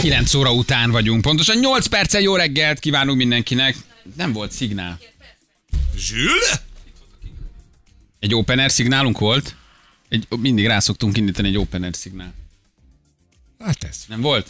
9 óra után vagyunk. Pontosan 8 perccel jó reggelt kívánunk mindenkinek. Nem volt szignál. Zsül? Egy open air szignálunk volt? Mindig rá szoktunk indítani egy open air szignál. Hát ez. Nem volt?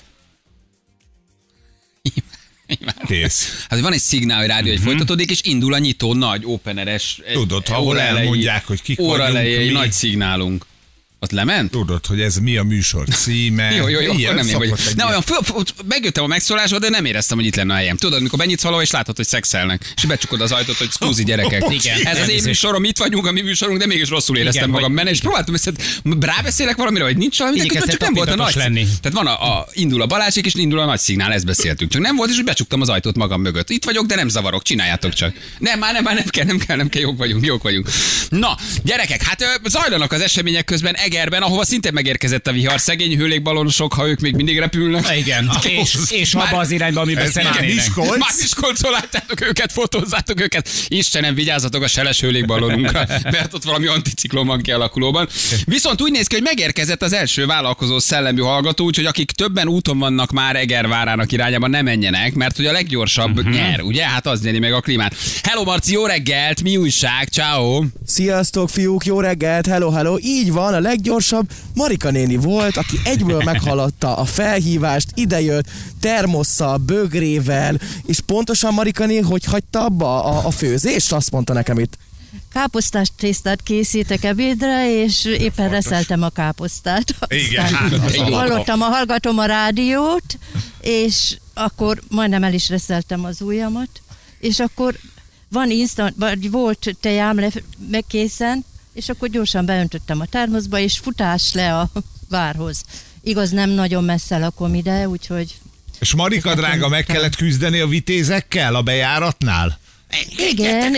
Kész. Hát van egy szignál, hogy rádió, hogy folytatódik, és indul a nyitó nagy openeres. Tudod, ahol elmondják, hogy kik vagyunk, óralejei mi. nagy szignálunk. Ott lement? Tudod, hogy ez mi a műsor címe. Jó, Ilyen akkor nem én vagyok. szokott Nem, egy olyan megjöttem a megszólásba, de nem éreztem, hogy itt lenne a helyem. Tudod, mikor benyitsz valahol, és látod, hogy szexelnek, és becsukod az ajtót, hogy szkúzi gyerekek. Igen. Ez az én műsorom, itt vagyunk, a mi műsorunk, de mégis rosszul éreztem magam benne, és próbáltam rábeszélek valamire, hogy nincs valami, de közben csak nem volt a nagy. Tehát van indul a Balázsék, és indul a nagy szignál, ezt beszéltünk. Csak nem volt, és úgy becsuktam az ajtót magam mögött. Itt vagyok, de nem zavarok, csináljátok csak. Nem kell, jók vagyunk. Na, gyerekek, hát zajlanak az események közben Egerben, ahova szinte megérkezett a vihar, szegény hőlékbalonosok, ha ők még mindig repülnek. Igen, és abba az irányba, amiben szeretnének. Miskolc. Már Miskolcon látjátok őket, fotózzátok őket. Istenem, vigyázzatok a seles hőlékbalonunkra, mert ott valami anticiklon van kialakulóban. Viszont úgy néz ki, hogy megérkezett az első vállalkozó szellemű hallgató, úgyhogy akik többen úton vannak már Eger várának irányában, ne menjenek, mert hogy a leggyorsabb nyer, ugye? Hát az nyeri meg a klímát. Hello Marci, jó reggelt, mi újság? Ciao. Sziasztok fiúk, jó reggelt, hello. Így van, a leggyorsabb Marika néni volt, aki egyből meghaladta a felhívást, idejött, termosszal, bögrével, és pontosan Marika néni, hogy hagyta abba a főzést, azt mondta nekem itt. Káposztás tésztát készítek ebédre, és éppen reszeltem a káposztát. Igen, Hallgatom a rádiót, és akkor majdnem el is reszeltem az ujjamat, és akkor volt tejám megkészen, és akkor gyorsan beöntöttem a termoszba, és futás le a várhoz. Igaz, nem nagyon messze lakom ide, úgyhogy... És Marika drága, meg kellett küzdeni a vitézekkel a bejáratnál? Igen.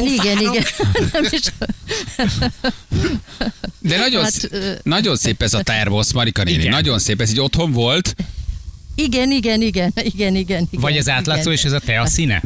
De nagyon szép ez a termosz, Marika néni. Igen. Nagyon szép, ez így otthon volt. Igen. Vagy az átlátszó, és ez a te a színe?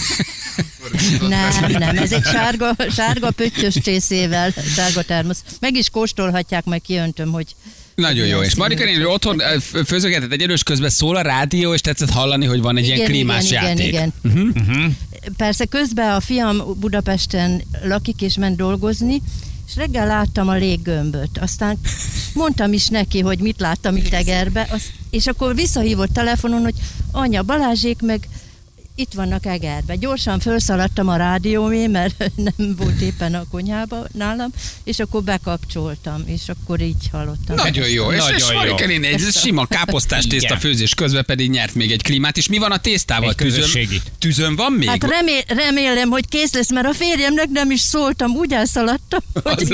Nem, ez egy sárga pöttyös csészével, sárga termosz. Meg is kóstolhatják, majd kiöntöm, hogy... Nagyon jó, és Marika néni otthon főzögetett egy erős közben szól a rádió, és tetszett hallani, hogy van egy ilyen klímás játék. Igen. Persze közben a fiam Budapesten lakik és ment dolgozni, és reggel láttam a léggömböt. Aztán mondtam is neki, hogy mit láttam itt Egerbe, és akkor visszahívott telefonon, hogy anya, Balázsék meg itt vannak Egerbe. Gyorsan felszaladtam a rádiómé, mert nem volt éppen a konyhába nálam, és akkor bekapcsoltam, és akkor így hallottam. Nagyon jó, és Marika néni, egy sima káposztás tészta Igen. főzés közben pedig nyert még egy klímát, és mi van a tésztával? Egy közösségi. Tűzön van még? Hát remélem, hogy kész lesz, mert a férjemnek nem is szóltam, úgy elszaladtam, hogy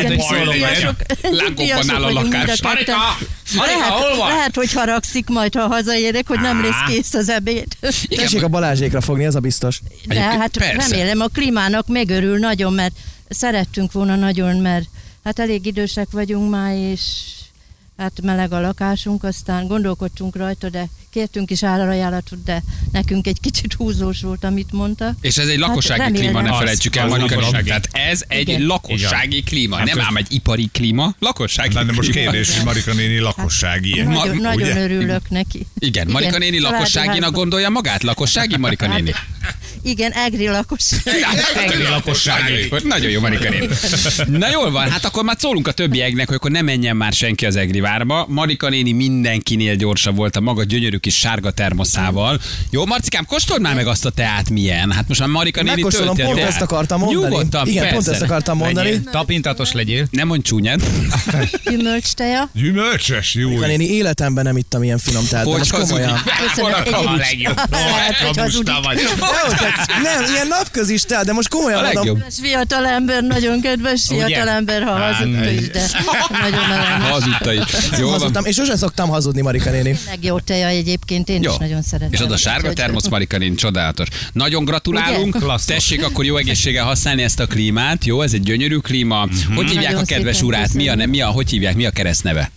Lángokban áll a lakás. Marika, hol van? Lehet, hogy haragszik majd, ha hazaérek, hogy nem lesz kész az ebéd. Tessék a Balázsékra fogni, ez a biztos. De hát persze. remélem a klímának megörül nagyon, mert szerettünk volna nagyon, mert hát elég idősek vagyunk már, és hát meleg a lakásunk, aztán gondolkodtunk rajta, de kértünk is árajánlatot, de nekünk egy kicsit húzós volt, amit mondta. És ez egy lakossági remélem. klíma, ne felejtsük el, Az Marika néni. lakossági. Tehát ez egy Igen. lakossági klíma, nem ám egy ipari klíma, lakossági De most klíma. kérdés, hogy Marika néni lakossági ilyen. Nagyon örülök neki. Igen, Marika néni lakosságinak gondolja magát? Lakossági Marika néni? Igen, egri lakosság. Egri lakossági. Nagyon jó, Marika néni. Na jól van, hát akkor már szólunk a többieknek, hogy akkor ne menjen már senki az Egri várba. Marika néni mindenkinél gyorsabb volt a maga gyönyörű kis sárga termoszával. Jó, Marcikám, kóstold már meg azt a teát, milyen. Hát most már Marika néni Megkóstolom, tölti a pont teát. ezt akartam mondani. Nyugodtan, Igen, persze. pont ezt akartam mondani. Tapintatos legyél. Nem mondj csúnyán. Gyümölcsteja. Gyümölcsös, jó. Marika néni, életemben nem ittam ilyen finom teát, de Hogy most komolyan. Köszönöm. A legjobb. Kamusta vagy. Nem, ilyen napközis teát, de most A komolyan mondom. legjobb. Kedves fiatalember, nagyon kedves fiatalember, ha hazudta is, de nagyon aranyos. Hazudta is. Jó van. Hazudtam, és sosem szoktam hazudni, Marika néni. Meg jó teja egyébként, én Jó. is nagyon szeretem. És az a sárga Úgyhogy- termosz, Marika néni, csodálatos. Nagyon gratulálunk. Ugye? Tessék akkor jó egészséggel használni ezt a klímát. Jó, ez egy gyönyörű klíma. Hogy hívják Nagyon a kedves szépen urát? köszönöm. Hogy hívják? Mi a keresztneve?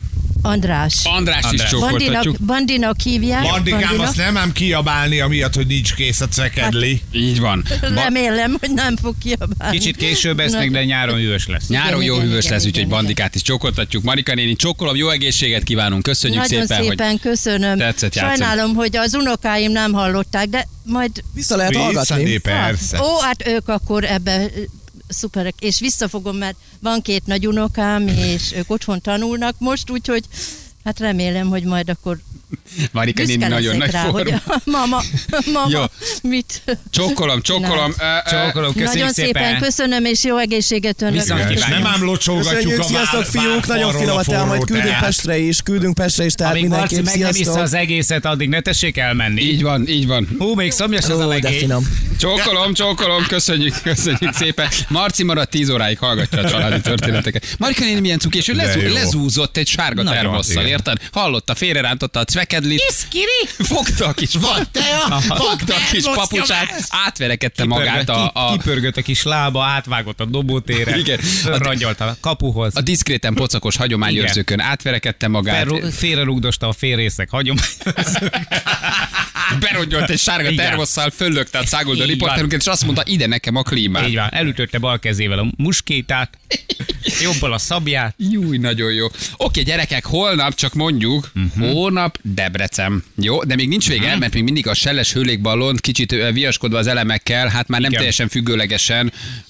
András. András is csókoltatjuk. Bandinak hívják. Bandikám, azt nem ám kiabálni, amiatt, hogy nincs kész a cekedli. Így van. Remélem, hogy nem fog kiabálni. Kicsit később esznek, de nyáron hűvös lesz. Nyáron jó hűvös lesz, úgyhogy igen. Bandikát is csókoltatjuk. Marika néni, csókolom, jó egészséget kívánunk. Köszönjük Nagyon szépen, hogy köszönöm. tetszett játszani. Sajnálom, hogy az unokáim nem hallották, de majd... Vissza lehet hallgatni. Visszané, persze. Ó, hát ők akkor ebbe szuperek. És visszafogom, mert van 2 nagy unokám, és ők otthon tanulnak most, úgyhogy hát remélem, hogy majd akkor Marika néni nagyon nagy rá, hogy mama, Jó. mit Csókolom. Csókolom, köszönjük nagyon szépen köszönöm, és jó egészséget önök. Viszont És nem ám locsolgatjuk Köszönjük, a sziasztok fiúk, nagyon finomat el, majd küldünk Pestre is, tehát amíg Marci mindenképp meg nem iszza sziasztok. az egészet, addig ne tessék elmenni. Így van. Hú, még szomjas az a Ó, de legény. finom. Csókolom, köszönjük szépen. Marci maradt 10 óráig hallgatja a családi történeteket. Marika néni milyen cukés, ő De jó. lezúzott egy sárga Nagyon, termosszal, igen. érted? Hallotta, félrerántotta a cvekedlit. Fogta a kis papucsát, átverekedte magát Kipörgött a kis lába, átvágott a dobótére, Igen. ragyolt a kapuhoz, a diszkréten pocakos hagyományőrzőkön átverekedte magát. félrerúgdosta a félrészek hagyományőrzők. Berongyolt egy sárga Igen. termosszal, föllökte a száguldó Így riporterünket, és azt mondta, ide nekem a klímát. Így van, elütötte bal kezével a muskétát, jobbal a szabját. Júj, nagyon jó. Oké, gyerekek, holnap csak mondjuk, holnap Debrecen. Jó, de még nincs vége, mert még mindig a selles hőlékballon, kicsit viaskodva az elemekkel, hát már nem Igen. teljesen függőlegesen.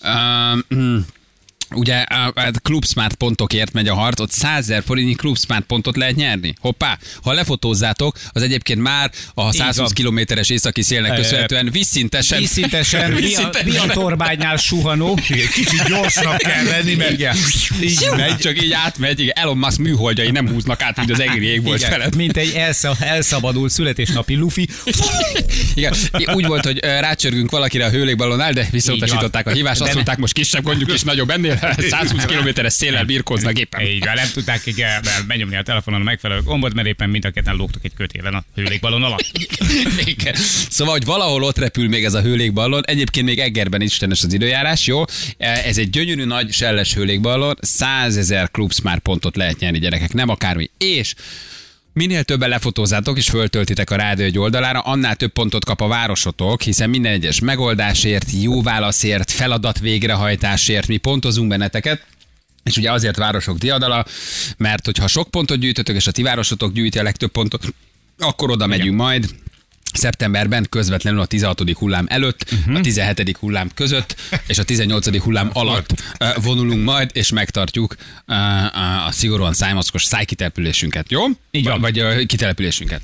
Ugye a Club Smart pontokért megy a harc, ott 100 000 forintnyi Club Smart pontot lehet nyerni. Hoppá, ha lefotózzátok, az egyébként már a 120 kilométeres északi szélnek köszönhetően vízszintesen Biatorbánynál suhanó. Kicsit gyorsnak kell lenni, mert így megy. csak így átmegy, igen. Elon Musk műholdjai nem húznak át, mint az egri égbolt Igen, felett. mint egy elszabadult születésnapi lufi. Igen, úgy volt, hogy rácsörgünk valakire a hőlékballonnál, de visszautasították a hívást, azt mondták, most kisebb gondjuk is nagyobb ennél, 120 kilométeres széllel birkóznak éppen. Így van, nem tudták benyomni a telefonon a megfelelő gombot, mert éppen mind a ketten lógtak egy kötélen a hőlékballon alatt. Igen. Szóval, hogy valahol ott repül még ez a hőlékballon, egyébként még Egerben is istenes az időjárás, jó? Ez egy gyönyörű nagy selles hőlékballon, 100 000 Club Smart pontot lehet nyerni, gyerekek, nem akármi. És minél többen lefotózátok és föltöltitek a Rádió egy oldalára, annál több pontot kap a városotok, hiszen minden egyes megoldásért, jó válaszért, feladat végrehajtásért mi pontozunk benneteket. És ugye azért városok diadala, mert hogyha sok pontot gyűjtötök, és a ti városotok gyűjti a legtöbb pontot, akkor oda megyünk majd. Szeptemberben közvetlenül a 16. hullám előtt, a 17. hullám között és a 18. hullám alatt vonulunk majd, és megtartjuk a szigorúan szájmaszkos szájkitelepülésünket, jó? Így van. Vagy kitelepülésünket.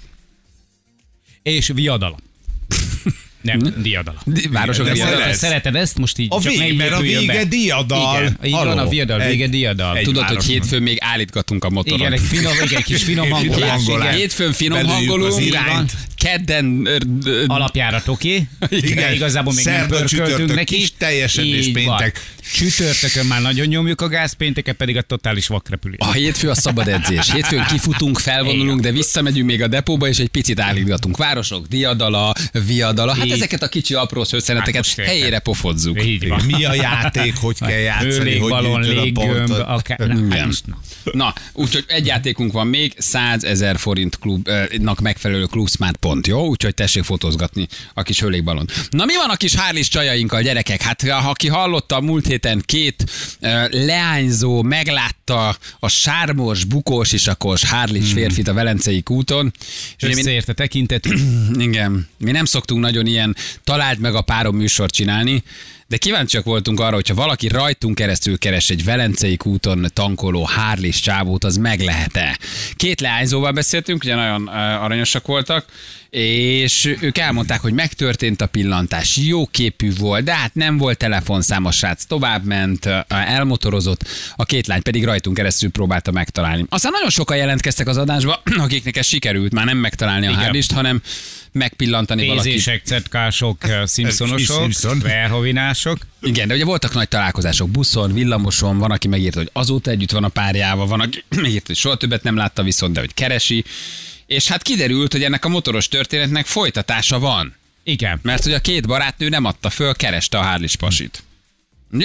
És viadala. Nem, diadala. Városok De diadala. Szereted ezt? Most így A csak ne mert a épüljön be. vége diadal. Igen, így van, a viadal, vége diadal. Tudod, hogy városban. hétfőn még állítgatunk a motoron. Igen, egy kis finom hangolás. hangolás. Igen. Hétfőn finom Belőjük az hangolunk, irányt. kedden Alapjárat oké, de igazából még nem Szerda, pörköltünk csütörtök, neki. kis teljesedés Így van. péntek. Csütörtökön már nagyon nyomjuk a gáz, pénteken pedig a totális vakrepülés. A hétfő a szabad edzés. Hétfőn kifutunk, felvonulunk, de visszamegyünk még a depóba, és egy picit állítgatunk. Városok, diadala, viadala. Hát Így. ezeket a kicsi apró szőszeneteket Hát most érted. helyére pofozzuk. Így van. Mi a játék, hogy kell játszani, hogy Hőlékballon, gyűjtöd a léggömb, pontot. akár... Igen. Na, úgyhogy egy játékunk van még, 100 000 forintnak megfelelő Club Smart pont, jó? Úgyhogy tessék fotózgatni a kis hőlékballon. Na, mi van a kis hárlis csajainkkal, gyerekek? Hát, ha ki hallotta a múlt héten, 2 leányzó meglátta a sármos, bukós isakos hárlis férfit a Velencei kúton. És ugye Összeért a tekintetük. igen, mi nem szoktunk nagyon ilyen találd meg a párom műsort csinálni, de kíváncsiak voltunk arra, hogyha valaki rajtunk keresztül keres egy Velencei kúton tankoló hárlis csávót, az meg lehet-e? 2 leányzóval beszéltünk, ugye nagyon aranyosak voltak, és ők elmondták, hogy megtörtént a pillantás, jó képű volt, de hát nem volt telefonszám, a srác továbbment, elmotorozott, a 2 lány pedig rajtunk keresztül próbálta megtalálni. Aztán nagyon sokan jelentkeztek az adásba, akiknek ez sikerült már nem megtalálni a hárlist, hanem megpillantani valakit. Pénzések, cetkások, Simpsonosok, Simpson. Verhovinások. Igen, de ugye voltak nagy találkozások buszon, villamoson, van, aki megírta, hogy azóta együtt van a párjával, van, aki megírta, hogy soha többet nem látta viszont, de hogy keresi. És hát kiderült, hogy ennek a motoros történetnek folytatása van. Igen. Mert hogy a 2 barátnő nem adta föl, kereste a hárlis pasit. Ugye?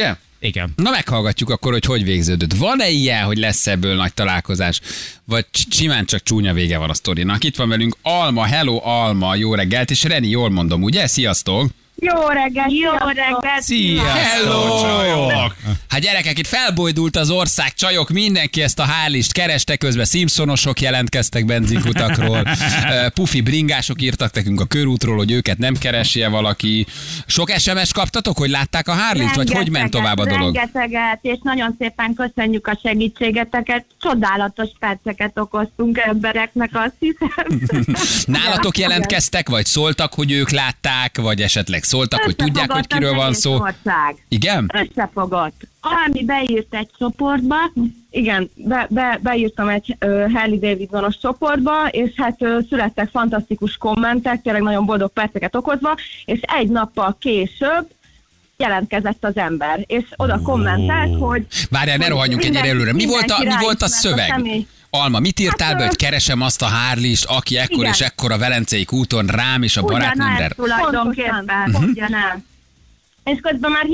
Igen. Na meghallgatjuk akkor, hogy végződött. Van-e ilyen, hogy lesz ebből nagy találkozás? Vagy simán csak csúnya vége van a sztorinak? Itt van velünk Alma, hello Alma, jó reggelt, és Reni, jól mondom, ugye? Sziasztok! Jó reggelt! Szia! Hello! Hát gyerekek, itt felbojdult az ország, csajok, mindenki ezt a hálist kereste, közben Simpsonosok jelentkeztek benzinkutakról, pufi bringások írtak nekünk a körútról, hogy őket nem keresse valaki. Sok SMS kaptatok, hogy látták a hálist, vagy hogy ment tovább a dolog? Rengeteget, és nagyon szépen köszönjük a segítségeteket. Csodálatos perceket okoztunk embereknek, azt hiszem. Nálatok jelentkeztek, vagy szóltak, hogy ők látták, vagy esetleg szóltak, hogy tudják, hogy kiről van szó? Ország. Igen? Összefogott. Almi beírt egy csoportba, igen, beírtam egy Harley Davidsonos csoportba, és hát születtek fantasztikus kommentek, tényleg nagyon boldog perceket okozva, és egy nappal később jelentkezett az ember, és oda kommentelt, hogy... Várjál, ne rohanjunk ennyire előre. Mi volt a szöveg? Alma, mit írtál be, hogy keresem azt a Harley-st, aki ekkor igen. és ekkor a Velencei kúton rám és a barátnőmre... Tulajdonképpen, ugyanez. És közben már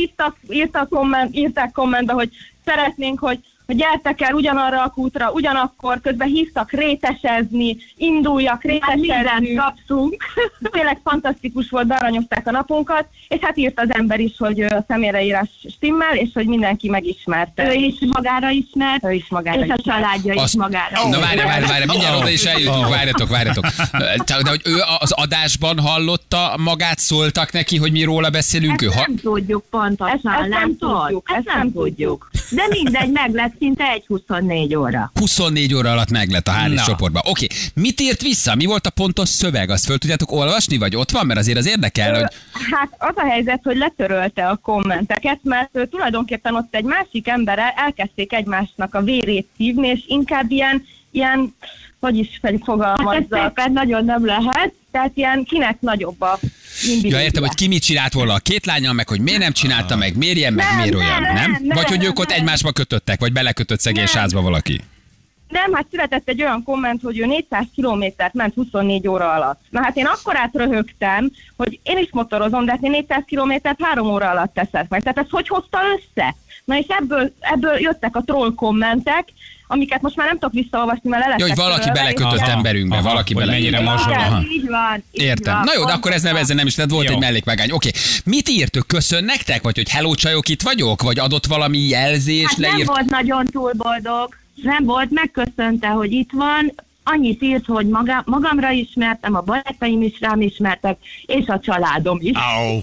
írták kommentbe, hogy szeretnénk, hogy gyertek el ugyanarra a kútra, ugyanakkor közben hívtak rétesezni, induljak rétesezni. Mindent kaptunk. Tényleg fantasztikus volt, bearanyozták a napunkat, és hát írt az ember is, hogy a személyreírás stimmel, és hogy mindenki megismerte. Ő is magára ismert, és a családja is magára. Na várj, mindjárt oda is eljutunk, várjatok. De hogy ő az adásban hallotta magát, szóltak neki, hogy mi róla beszélünk? Ezt nem tudjuk pontosan, ezt nem tudjuk. De mindegy, meg lett szinte 24 óra. 24 óra alatt meg lett a Harley csoportban. Oké. Mit írt vissza? Mi volt a pontos szöveg? Azt föl tudjátok olvasni, vagy ott van? Mert azért az érdekel, hogy... Hát az a helyzet, hogy letörölte a kommenteket, mert tulajdonképpen ott egy másik emberrel elkezdték egymásnak a vérét szívni, és inkább ilyen hogy is fogalmazzak. Hát ez nagyon nem lehet, tehát ilyen kinek nagyobb a... Ja, értem, hogy ki mit csinált volna a két lányal, meg hogy miért nem csinálta meg, miért ilyen, meg miért olyan, nem? Vagy hogy ők ott egymásba kötöttek, vagy belekötött szegény sázba valaki? Nem, hát született egy olyan komment, hogy ő 400 kilométert ment 24 óra alatt. Na hát én akkorát röhögtem, hogy én is motorozom, de hát én 400 kilométert 3 óra alatt teszek meg. Tehát ez hogy hozta össze? Na és ebből jöttek a troll kommentek, amiket most már nem tudok visszaolvasni, mert lelettek. Jó, hogy valaki belekötött emberünkbe, valaki mennyire mosolva. Így van. Értem. Na jó, de akkor ezzel nem is, tehát volt egy mellékvágány. Oké. Mit írt? Köszön nektek? Vagy hogy hello csajok, itt vagyok? Vagy adott valami jelzést? Hát nem volt nagyon túl boldog. Nem volt, megköszönte, hogy itt van. Annyit írt, hogy magamra ismertem, a barátaim is rám ismertek, és a családom is.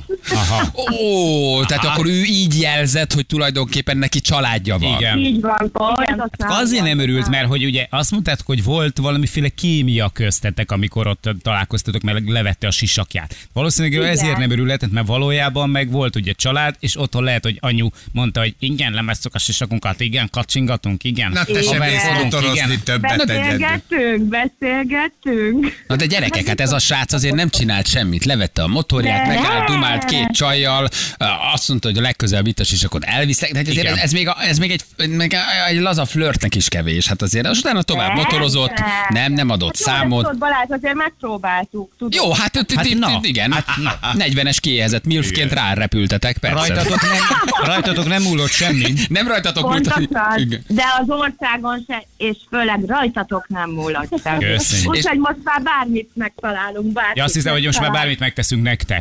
Ó, tehát akkor ő így jelzett, hogy tulajdonképpen neki családja van. Igen. Így van. Azért nem örült, mert hogy ugye azt mondtad, hogy volt valamiféle kémia köztetek, amikor ott találkoztatok, mert levette a sisakját. Valószínűleg ő ezért nem örülhetett, mert valójában meg volt ugye család, és otthon lehet, hogy anyu mondta, hogy igen, lemesszük a sisakunkat, igen, kacsingatunk, igen. Na te sem mész motorozni többet egyedül. Beszélgettünk. Na de gyerekek, hát ez a srác azért nem csinált semmit. Levette a motorját, megállt, dumált két csajjal, azt mondta, hogy a legközelebb itt a sisakot elvisznek. De azért ez még egy laza flörtnek is kevés. Hát azért az utána tovább motorozott, nem adott számot. Balázs, azért megpróbáltuk. Tudom. Jó, hát igen. 40-es kiéhezett milfként rárepültetek, persze. Rajtatok nem múlott semmi. Nem rajtatok múlott. De az országon se, és főleg rajtatok nem múlott. Úgyhogy most már bármit megtalálunk. Ja, azt hiszem, hogy most már bármit megteszünk nektek.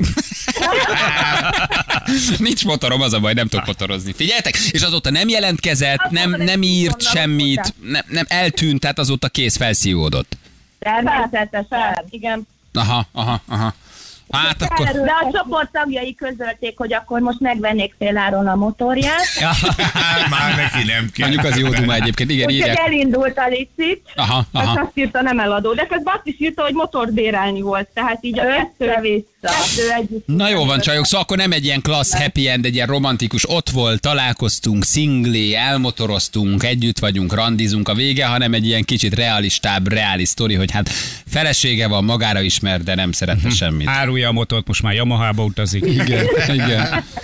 Nincs motorom, az a baj, nem tudok motorozni. Figyeljetek, és azóta nem jelentkezett, nem írt semmit, nem eltűnt, tehát azóta kész, felszívódott. Természetesen, igen. Aha. Hát akkor... De a csoport tagjai közölték, hogy akkor most megvennék féláron a motorját. Már neki nem kell. Mondjuk az jó duma egyébként, igen, írják. Úgyhogy elindult a licit, azt írta nem eladó, de közben azt is írta, hogy motort bérelni volt, tehát így a kettő együtt. Na jó van, csajok, szóval akkor nem egy ilyen klassz happy end, egy ilyen romantikus, ott volt, találkoztunk, szinglé, elmotoroztunk, együtt vagyunk, randizunk a vége, hanem egy ilyen kicsit realistább, reális sztori, hogy hát felesége van, magára ismer, de nem szeretne semmit. Árulja a motort, most már Yamahába utazik. Igen.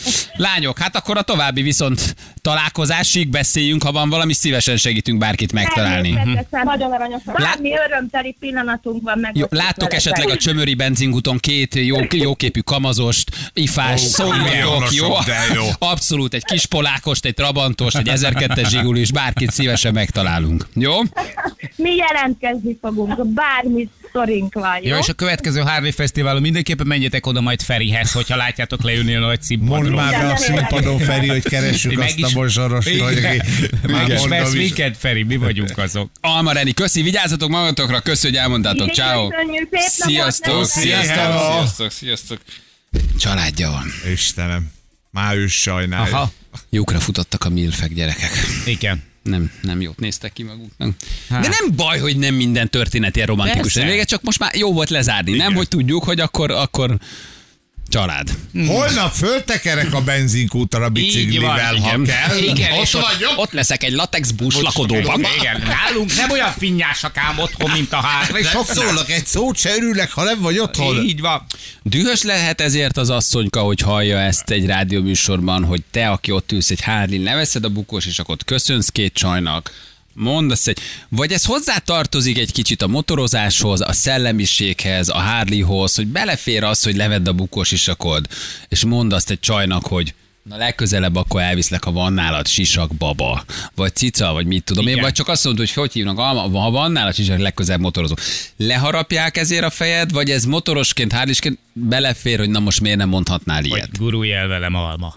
Lányok, hát akkor a további viszont találkozásig beszéljünk, ha van valami, szívesen segítünk bárkit megtalálni. Nagyon aranyosan. Bármi örömteli pillanatunk van meg. Jó, láttok esetleg a Csömöri benzinkúton két jóképű kamazost, ifás, szóljatok, jó? Abszolút, egy kis polákost, egy trabantost, egy 1002-es zsigulis, bárkit szívesen megtalálunk. Jó? Mi jelentkezni fogunk, bármi sztorink van, jó? Jó, és a következő Harley Fesztiválon mindenképpen menjetek oda majd Ferihez, hogyha látjátok leülni a nagy színpadon. Mondd már be a színpadon, Feri, hogy keressük azt a morzsarost. És vesz minket, Feri, mi vagyunk azok. Alma Reni, köszi, vigyázzatok magatokra, köszi, hogy elmondtátok. Ciao. Sziasztok, sziasztok, sziasztok. Családja van. Istenem, már ő sajnálja. Aha. Jókra futottak a milfek gyerekek. Igen. Nem jót néztek ki maguknak. Hát. De nem baj, hogy nem minden történet ilyen romantikus. Vége, csak most már jó volt lezárni. Igen. Nem, hogy tudjuk, hogy akkor család. Holnap föltekerek a benzinkútra biciklivel, ha kell. Igen, ott leszek egy latex busz lakodóban. Igen, nálunk nem olyan finnyásak ám otthon, mint a ház. Sok szólok, egy szót se örülnek, ha nem vagy otthon. Így van. Dühös lehet ezért az asszonyka, hogy hallja ezt egy rádióműsorban, hogy te, aki ott ülsz egy Harley, leveszed a bukós, és akkor köszönsz két csajnak. Mondasz vagy ez hozzá tartozik egy kicsit a motorozáshoz, a szellemiséghez, a Harleyhoz, hogy belefér az, hogy levedd a bukós isakod, és mondd azt egy csajnak, hogy na legközelebb akkor elviszlek, ha van nálad sisak baba, vagy cica, vagy mit tudom én, vagy csak azt mondod, hogy hívnak, ha van nálad sisak, legközelebb motorozó. Leharapják ezért a fejed, vagy ez motorosként, Harleyként belefér, hogy na most miért nem mondhatnál ilyet? Vagy gurulj el velem, Alma.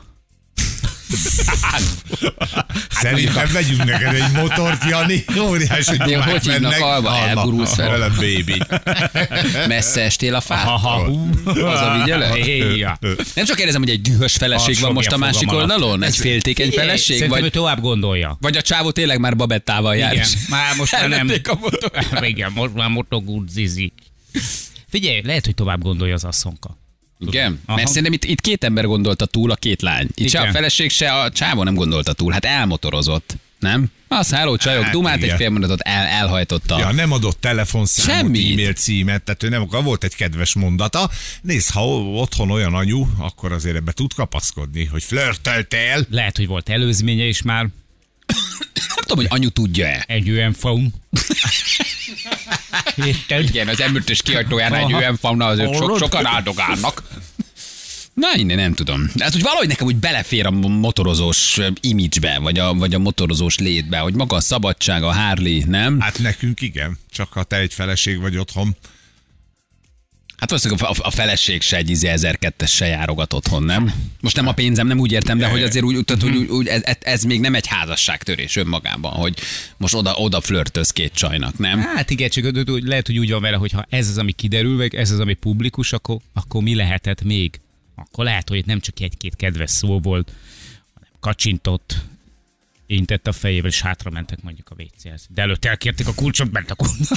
Szerintem vegyünk neked egy motort, Jani. Óriási dumák hogy hívnak Alma? Elgurulsz velem, baby. Messze estél a fától? Az a vigyele? Nem csak kérdezem, hogy egy dühös feleség van most a másik oldalon? Egy féltékeny feleség? Szerintem ő tovább gondolja. Vagy a csávó tényleg már babettával jár. Igen, már most már nem. Igen, most már motogurzizik. Figyelj, lehet, hogy tovább gondolja az asszonka. Igen, mert szerintem itt két ember gondolta túl, a két lány. Itt se a feleség, se a csávó nem gondolta túl. Hát elmotorozott, nem? Az háló csajok, hát dumát egy fél mondatot elhajtotta. Ja, nem adott telefonszámot, e-mail címet, tehát ő nem akar, volt egy kedves mondata. Nézd, ha otthon olyan anyu, akkor azért ebbe tud kapaszkodni, hogy flörtöltél. Lehet, hogy volt előzménye is már. Nem tudom, hogy anyu tudja-e. Egy UM-phone. Igen, az M5-ös kiajtóján egy UM-phone, azért sokan áldogálnak. Na, innen nem tudom. Ez úgy valahogy nekem úgy belefér a motorozós image-be, vagy a motorozós létbe, hogy maga a szabadság, a Harley, nem? Hát nekünk igen, csak ha te egy feleség vagy otthon. Hát valószínűleg a feleség se egy 1002-es se járogat otthon, nem? Most nem a pénzem, nem úgy értem, de hogy azért úgy ez még nem egy házasságtörés önmagában, hogy most oda flörtöz két csajnak, nem? Hát igen, csak lehet, hogy úgy van vele, hogy ha ez az, ami kiderül, meg ez az, ami publikus, akkor mi lehetett még? Akkor lehet, hogy nem csak egy-két kedves szó volt, hanem kacsintott, intett a fejével, és hátra mentek mondjuk a WC-hez. De előtt elkérték a kulcsot, ment a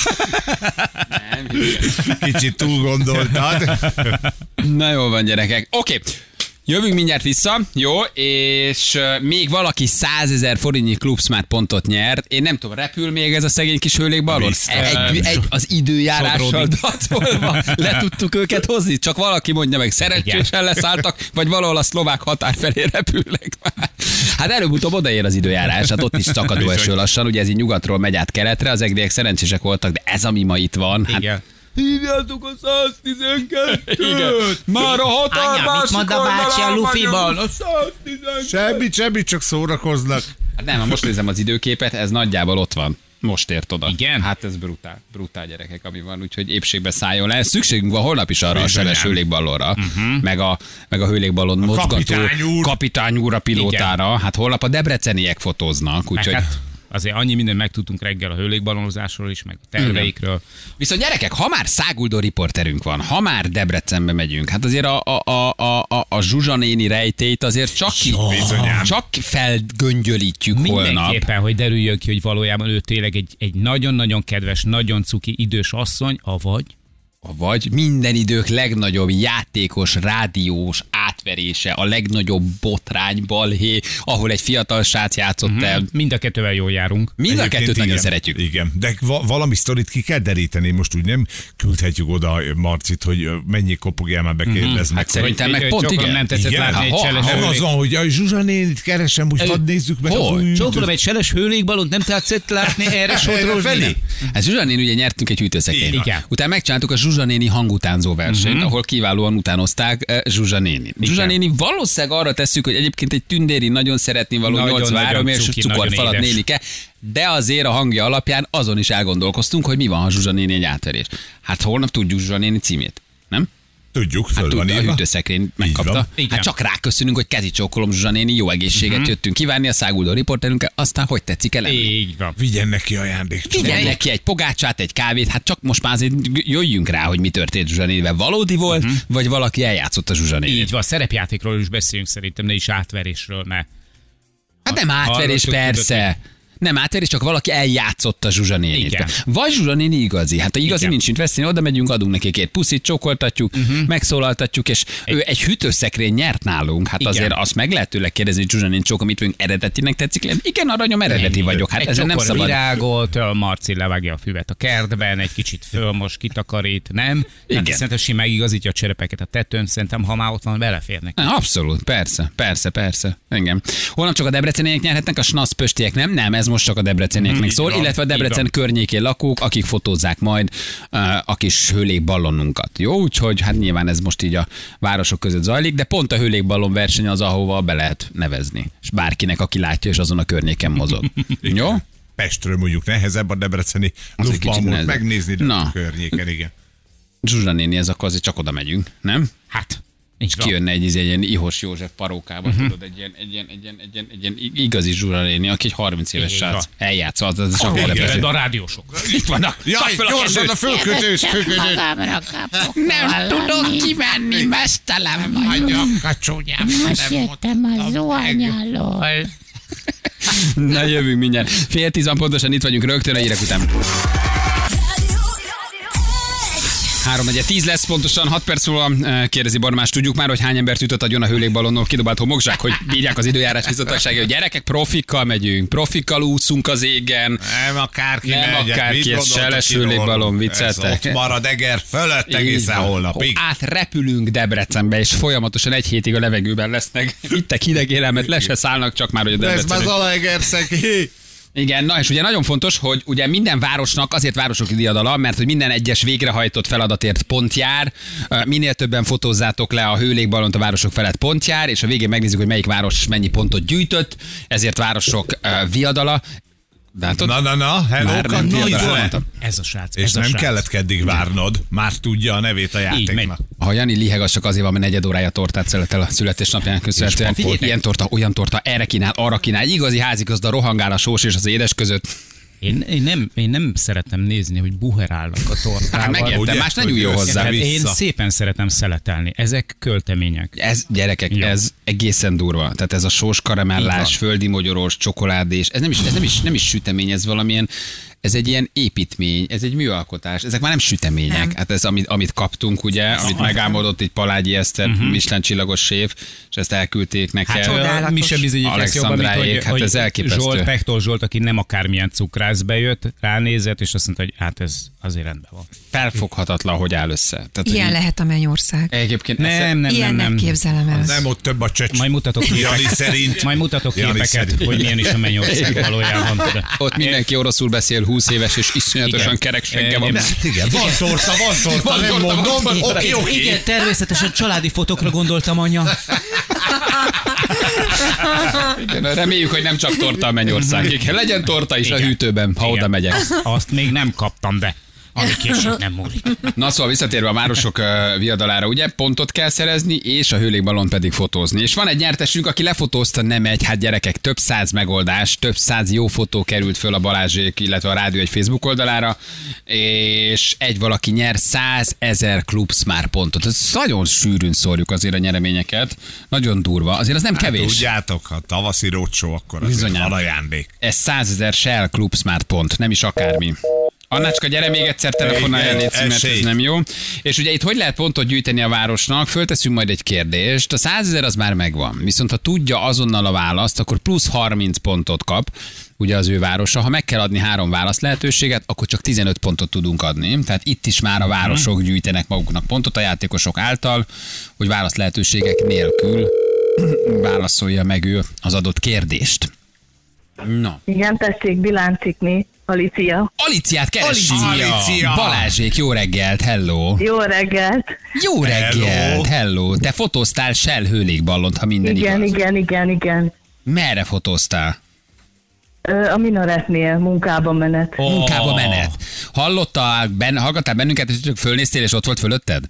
Kicsit túl gondoltad. Na jól van, gyerekek. Oké. Jövünk mindjárt vissza, jó, és még valaki 100 000 forintnyi Clubsmart pontot nyert. Én nem tudom, repül még ez a szegény kis hőlékballon? Az időjárással dacolva le tudtuk őket hozni, csak valaki mondja meg, szerencsésen leszálltak, vagy valahol a szlovák határ felé repülnek már. Hát előbb-utóbb odaér az időjárás, hát ott is szakadó eső lassan, ugye ez így nyugatról megy át keletre, az egriek szerencsések voltak, de ez, ami ma itt van, hát... Igen. Hívjátok a 112-t! Már a határ másik oldalán! Mit mond a bácsi a lufiban? A 112! Semmit, csak szórakoznak. Hát nem, ha most nézem az időképet, ez nagyjából ott van. Most ért oda. Igen? Hát ez brutál gyerekek, ami van, úgyhogy épségbe szálljon le. Szükségünk van holnap is arra a seres hőlékballonra, meg a hőlékballon mozgató kapitány úr a pilótára. Igen. Hát holnap a debreceniek fotóznak, úgyhogy... Azért annyi mindent megtudtunk reggel a hőlékballonozásról is, meg a terveikről. Viszont gyerekek, ha már száguldó riporterünk van, ha már Debrecenbe megyünk, hát azért a Zsuzsa néni rejtélyt azért csak felgöngyölítjük holnap. Mindenképpen, hogy derüljön ki, hogy valójában ő tényleg egy nagyon-nagyon kedves, nagyon cuki idős asszony, vagy minden idők legnagyobb játékos, rádiós, átverése, a legnagyobb botrány balhé, ahol egy fiatal srác játszott el. Mind a kettővel jól járunk. Mind a kettőt nagyon szeretjük. Igen, de valami sztorit ki kell deríteni, most úgy nem küldhetjük oda Marcit, hogy mennyi kopogjál már bekérdezni. Hát szerintem meg pont igen. Nem tetszett látni egy cseles nem az van, hogy a Zsuzsa nénit keresem, hogy hadd nézzük meg. Csókolom egy cseles hőlékbalont, nem tetszett látni erre sodról felé? Hát Zsuzsa néni ugye nyertünk egy hűtőszekrényt. Utána megcsináltuk a Zsuzsa néni hangutánzó versenyt, ahol kiválóan utánozták Zsuzsa néni. Zsuzsa néni valószínűleg arra tesszük, hogy egyébként egy tündéri nagyon szeretni való 83 és cukorfalat nénike, de azért a hangja alapján azon is elgondolkoztunk, hogy mi van, ha Zsuzsa néni egy átverés. Hát holnap tudjuk Zsuzsa néni címét, nem? Tudjuk, föl van írva. A hűtőszekrény megkapta. Hát csak ráköszönünk, hogy kezi csókolom Zsuzsa néni, jó egészséget jöttünk kívánni a száguldó riporterünkkel, aztán hogy tetszik el? Így van. Vigyen neki ajándékcsomagot. Vigyen neki egy pogácsát, egy kávét, hát csak most már azért jöjjünk rá, hogy mi történt Zsuzsa nénivel. Valódi volt, vagy valaki eljátszott a Zsuzsa nénit. Így van, szerepjátékról is beszélünk szerintem, ne is átverésről, mert... Hát nem átverés, persze. Nem átverés, csak valaki eljátszott a Zsuzsa nénit. Vagy Zsuzsa néni igazi. Hát ha igazi nincs mit veszteni, oda megyünk, adunk neki két puszit, csókoltatjuk, megszólaltatjuk, és ő egy hűtőszekrény nyert nálunk. Hát azért azt meg lehet tőle kérdezni, hogy Zsuzsa néni csókom, mit vagyunk, eredetinek tetszik? Igen, aranyom, eredeti vagyok. Hát ezen nem szabad. Virágot, a Marci levágja a füvet a kertben, egy kicsit fölmos, kitakarít, nem? Igen. Hát szerintem simán megigazítja a cserepeket a tetőn, szerintem ha már ott van, beleférnek. Abszolút, persze. Engem. Holnap csak a debreceniek nyerhetnek, a snasz pöstiek nem? Nem, ez most csak a debrecenieknek szól, illetve a Debrecen környékén lakók, akik fotózzák majd a kis hőlékballonunkat. Jó, úgyhogy hát nyilván ez most így a városok között zajlik, de pont a hőlékballon verseny az, ahova be lehet nevezni. És bárkinek, aki látja, és azon a környéken mozog. Jó? Pestről mondjuk nehezebb a debreceni luftballont megnézni, de a környéken, igen. Zsuzsa néni, ez akkor azért csak oda megyünk, nem? Hát. És kijönne egy ilyen Ihos József parókába, tudod, egy ilyen igazi Zsuzsa néni, aki egy 30 éves srác eljátszott. A rádiósok. Itt vannak. Jaj, gyorsan a fölkötős. Nem tudok kimenni, mesztelen vagyok. A csúnyám. Most jöttem a zuhany alól. Na jövünk mindjárt. 9:30 van pontosan, itt vagyunk rögtön a hírek után. 3:10 lesz pontosan, 6 perc múlva kérdezi Barmás, tudjuk már, hogy hány embert ütött agyon a hőlékballonnal kidobált homokzsák, hogy bírják az időjárás biztonsági, hogy gyerekek, profikkal megyünk, profikkal úszunk az égen. Nem akárki nem megyek, akárki, ez seles hőlékballon, vicceltek. Ott marad Eger fölött egészen holnapig. Átrepülünk Debrecenbe, és folyamatosan egy hétig a levegőben lesznek. Ittek hideg élelmet, le se szállnak, csak már, hogy a Debrecen. Ez már Zalaegerszegi. Igen, na és ugye nagyon fontos, hogy ugye minden városnak azért városok diadala, mert hogy minden egyes végrehajtott feladatért pont jár, minél többen fotózzátok le a hőlékballont a városok felett pont jár, és a végén megnézzük, hogy melyik város mennyi pontot gyűjtött, ezért városok viadala. Na, hello, ez a srác. És nem kellett keddig várnod, már tudja a nevét a játéknak. Ha Jani liheg, az csak azért van, mert 4 órája tortát szeletel a születésnapjának köszönhetően. Figyelj, ilyen torta, olyan torta, erre kínál, arra kínál. Igazi házigazda rohangál a sós és az édes között. Én nem szeretem nézni, hogy buherálnak a tortával. Hát megértem, más ne nyújjon hozzá. Én szépen szeretem szeletelni. Ezek költemények. Ez, gyerekek, ez egészen durva. Tehát ez a sós karamellás, földi mogyorós, csokoládés, ez nem is sütemény, ez valamilyen, ez egy ilyen építmény, ez egy műalkotás. Ezek már nem sütemények. Nem. Hát ez, amit kaptunk, ugye, amit megálmodott egy Palágyi Eszter, Michelin csillagos séf, és ezt elküldték nekem. Hát mi sem bizonyítják Alexandráék, hát ez elképesztő. Zsolt, Pechtold Zsolt, aki nem akármilyen cukrász bejött, ránézett, és azt mondta, hogy hát ez azért rendben van. Felfoghatatlan, hogy áll össze. Tehát, ilyen lehet a Mennyország. Egyébként nem képzelem el. Nem ott több a csöcs. Majd mutatok képeket, hogy milyen is a Mennyország valójában. Ott mindenki oroszul beszél, 20 éves, és iszonyatosan kerek segge van. Igen, van torta, nem mondom. Oké. Igen, természetesen családi fotókra gondoltam, anya. Igen, reméljük, hogy nem csak torta a Mennyország. Igen, legyen torta is a hűtőben, ha oda megyek. Azt még nem kaptam, de ami később nem múlik. Na szóval visszatérve a városok viadalára, ugye pontot kell szerezni, és a hőlékballon pedig fotózni. És van egy nyertesünk, aki lefotózta, nem egy, hát gyerekek, több száz megoldás, több száz jó fotó került föl a Balázsék, illetve a rádió egy Facebook oldalára, és egy valaki nyer 100 000 Club Smart pontot. Ez nagyon sűrűn szórjuk azért a nyereményeket. Nagyon durva. Azért az nem kevés. Tudjátok, ha tavaszi roadshow, akkor azért van ajándék. Ez 100 000 Shell Club Smart pont, nem is akármi. Annácska, gyere még egyszer telefonálj, légy, mert ez nem jó. És ugye itt hogy lehet pontot gyűjteni a városnak? Fölteszünk majd egy kérdést. A 100 000 az már megvan. Viszont ha tudja azonnal a választ, akkor plusz 30 pontot kap ugye az ő városa. Ha meg kell adni 3 válasz lehetőséget, akkor csak 15 pontot tudunk adni. Tehát itt is már a városok gyűjtenek maguknak pontot a játékosok által, hogy válasz lehetőségek nélkül válaszolja meg ő az adott kérdést. Na. Igen, tessék, biláncikni. Alicia. Aliciát keressük. Alicia. Balázsék, jó reggelt, hello. Jó reggelt. Jó reggelt, hello. Te fotóztál Shell hőlégballont, ha minden igaz. Igen. Merre fotóztál? A minaretnél, munkába menet. Munkába menet. Hallgattál bennünket, és csak fölnéztél, és ott volt fölötted?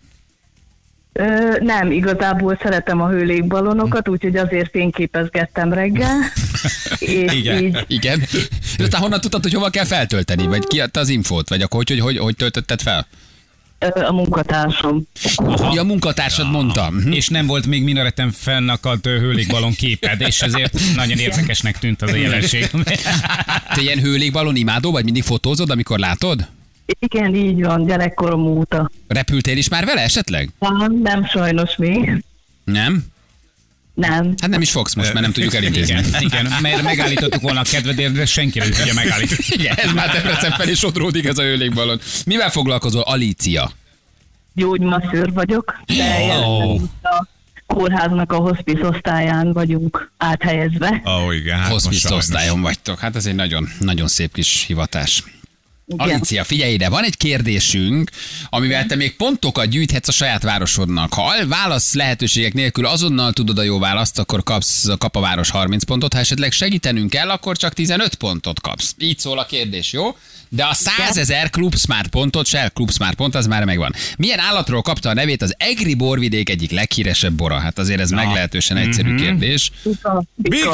Nem, igazából szeretem a hőlégbalonokat, úgyhogy azért fényképezgettem reggel. És Igen. És aztán honnan tudtad, hogy hova kell feltölteni? Vagy ki adta az infót? Vagy akkor hogy töltötted fel? A munkatársam. Ja, a munkatársad mondtam. És nem volt még minareten fennakadt hőlégballon képed, és ezért nagyon érdekesnek tűnt az a jelenség. Te ilyen hőlégballon imádó, vagy mindig fotózod, amikor látod? Igen, így van, gyerekkorom óta. Repültél is már vele esetleg? Nem sajnos még. Nem? Nem. Hát nem is fogsz most, mert nem tudjuk elintézni. Igen, mert megállítottuk volna a kedvedért, de senki nem tudja megállítani. Igen, ez már Debrecen felé sodródik ez a hőlégballon. Mivel foglalkozol, Alicia? Gyógymasszőr vagyok, de jelenleg a kórháznak a hospice osztályán vagyunk áthelyezve. Igen, hát hospice osztályon vagytok. Hát ez egy nagyon, nagyon szép kis hivatás. Alicia, figyelj ide, van egy kérdésünk, amivel te még pontokat gyűjthetsz a saját városodnak. Ha válasz lehetőségek nélkül azonnal tudod a jó választ, akkor kap a város 30 pontot, ha esetleg segítenünk kell, akkor csak 15 pontot kapsz. Így szól a kérdés, jó? De a 100 000 Club Smart pontot, Shell Club Smart pont, az már megvan. Milyen állatról kapta a nevét az egri borvidék egyik leghíresebb bora? Hát azért ez meglehetősen egyszerű kérdés. Bika.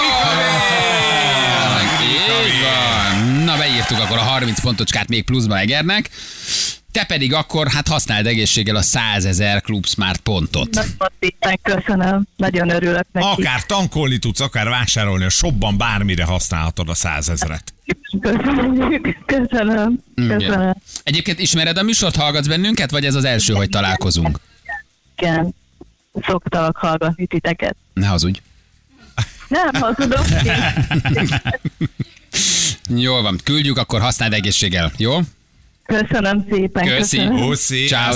Na, beírtuk akkor a 30 pontocskát még pluszba Egernek. Te pedig akkor hát használd egészséggel a 100 000 Club Smart pontot. Nagyon köszönöm, nagyon örülök neki. Akár tankolni tudsz, akár vásárolni, a shopban bármire használhatod a 100 000-et. Köszönöm. Egyébként ismered a műsort, hallgatsz bennünket, vagy ez az első, hogy találkozunk? Igen, szoktalak hallgatni titeket. Ne hazudj. Nem hazudok. Jól van, küldjük, akkor használd egészséggel, jó? Köszönöm szépen. Köszi. Ciao.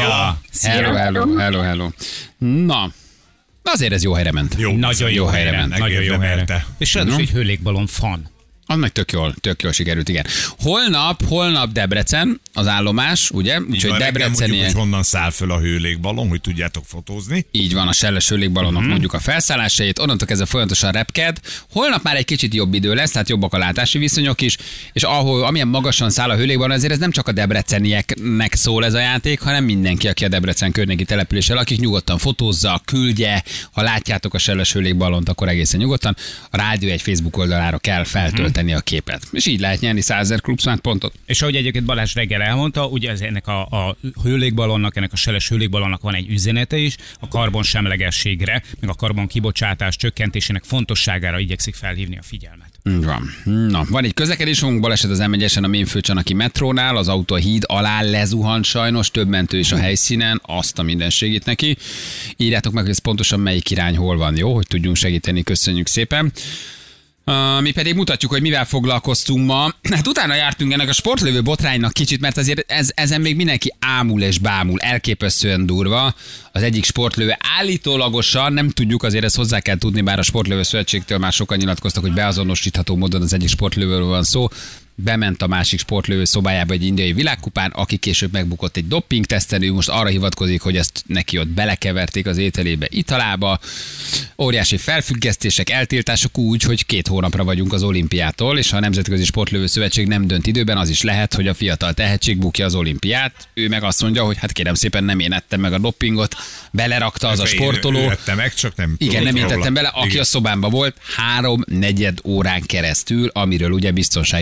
Hello. Na, azért ez jó helyre ment. Nagyon jó helyre ment. Nagyon jó helyre. És ráadásul egy hőlégballon fan. Az meg tök jól sikerült, igen. Holnap Debrecen az állomás, ugye? Úgyhogy Debreceni. Hogy honnan száll föl a hőlégballon, hogy tudjátok fotózni. Így van, a Shell-es hőlégballonnak mondjuk a felszállásait, onnantól kezdve folyamatosan repked. Holnap már egy kicsit jobb idő lesz, tehát jobbak a látási viszonyok is, és amilyen magasan száll a hőlégballon, ezért ez nem csak a debrecenieknek szól ez a játék, hanem mindenki, aki a Debrecen környéki településsel, akik nyugodtan fotózza, küldje, ha látjátok a Shell-es hőlégballont, akkor egészen nyugodtan. A rádió egy Facebook oldalára kell feltölteni a képet. És így lehet nyerni 100 000 Club Smart pontot. És ahogy egyébként Balázs reggel elmondta, ugye ennek a hőlégballonnak, ennek a Shell-es hőlégballonnak van egy üzenete is, a karbonsemlegességre, meg a karbon kibocsátás csökkentésének fontosságára igyekszik felhívni a figyelmet. Van. Na, van egy közlekedésünk, baleset az M1-esen a Mémfőcsanaki metrónál, az autó a híd alá lezuhant sajnos, több mentő is a helyszínen, azt a minden segít neki. Írjátok meg, hogy ez pontosan melyik irány hol van, jó, hogy tudjunk segíteni, köszönjük szépen. Mi pedig mutatjuk, hogy mivel foglalkoztunk ma. Hát utána jártunk ennek a sportlövő botránynak kicsit, mert azért ezen még mindenki ámul és bámul, elképesztően durva. Az egyik sportlövő állítólagosan, nem tudjuk, azért ezt hozzá kell tudni, bár a Sportlövő Szövetségtől már sokan nyilatkoztak, hogy beazonosítható módon az egyik sportlövőről van szó. Bement a másik sportlövő szobájába egy indiai világkupán, aki később megbukott egy doppingteszten, ő most arra hivatkozik, hogy ezt neki ott belekeverték az ételébe, italába. Óriási felfüggesztések, eltiltások úgy, hogy 2 hónapra vagyunk az olimpiától, és ha a Nemzetközi Sportlövő Szövetség nem dönt időben, az is lehet, hogy a fiatal tehetség bukja az olimpiát. Ő meg azt mondja, hogy hát kérem szépen, nem én ettem meg a doppingot, belerakta az a sportoló. Ő ette meg, csak nem. Igen, nem én tettem bele, aki a szobámban volt 3/4 órán keresztül, amiről ugye biztonsági kamerás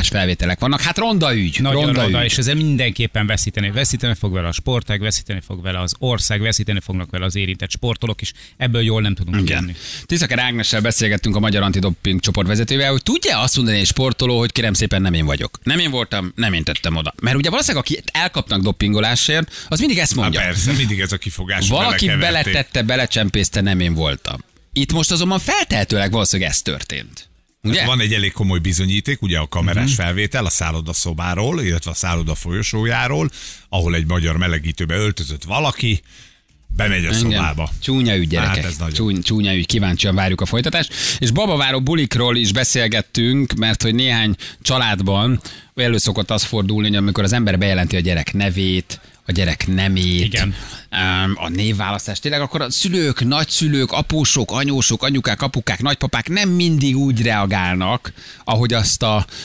kamerás felvételek vannak. Hát ronda ügy. Nagyon ronda, és ezzel mindenképpen veszíteni. Veszíteni fog vele a sportág, veszíteni fog vele az ország, veszíteni fognak vele az érintett sportolók, és ebből jól nem tudunk kijönni. Tiszaker Ágnessel beszélgettünk, a Magyar Antidoping csoport vezetővel, hogy tudja azt mondani egy sportoló, hogy kérem szépen nem én vagyok. Nem én voltam, nem én tettem oda. Mert ugye valószínűleg, aki elkapnak dopingolásért, az mindig ezt mondja. Persze, mindig ez a kifogás. Valaki beletette, belecsempészte, nem én voltam. Itt most azonban feltehetőleg valószínűleg ez történt. Ugye? Van egy elég komoly bizonyíték, ugye a kamerás felvétel a szállodaszobáról, illetve a szálloda folyosójáról, ahol egy magyar melegítőbe öltözött valaki, bemegy a szobába. Csúnya ügy, gyerekek. Hát csúnya ügy, kíváncsian várjuk a folytatást. És babaváró bulikról is beszélgettünk, mert hogy néhány családban elő szokott az fordulni, hogy amikor az ember bejelenti a gyerek nevét, a gyerek nemét, igen, a névválasztást, tényleg akkor a szülők, nagyszülők, apósok, anyósok, anyukák, apukák, nagypapák nem mindig úgy reagálnak, ahogy azt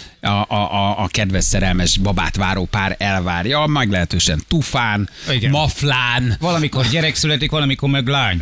a kedves szerelmes babát váró pár elvárja, meglehetősen tufán, igen, maflán. Valamikor gyerek születik, valamikor meg lány.